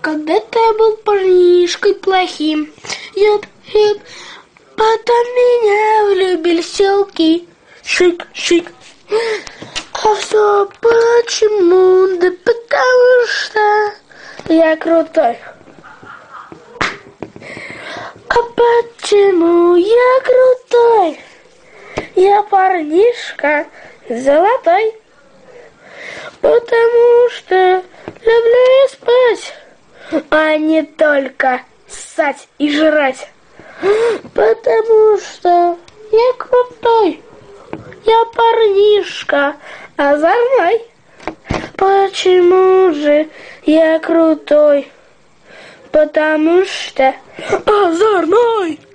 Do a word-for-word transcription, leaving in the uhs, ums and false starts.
Когда-то я был парнишкой плохим. Юп, юп. Потом меня влюбили селки. Шик, шик. А все почему? Да потому что я крутой. А почему я крутой? Я парнишка золотой. Потому что люблю спать, а не только ссать и жрать. Потому что я крутой. Я парнишка озорной. Почему же я крутой? Потому что озорной.